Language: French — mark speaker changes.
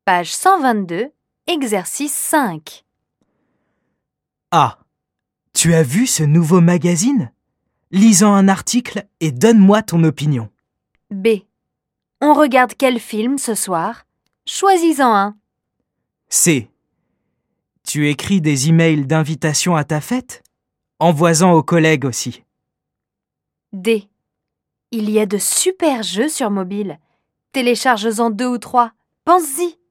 Speaker 1: Page 122, exercice 5.
Speaker 2: A. Tu as vu ce nouveau magazine? Lis-en un article et donne-moi ton opinion.
Speaker 1: B. On regarde quel film ce soir? Choisis-en un.
Speaker 2: C. Tu écris des emails d'invitation à ta fête? Envoie-en aux collègues aussi.
Speaker 1: D. Il y a de super jeux sur mobile. Télécharge-en 2 ou 3. Pense-y.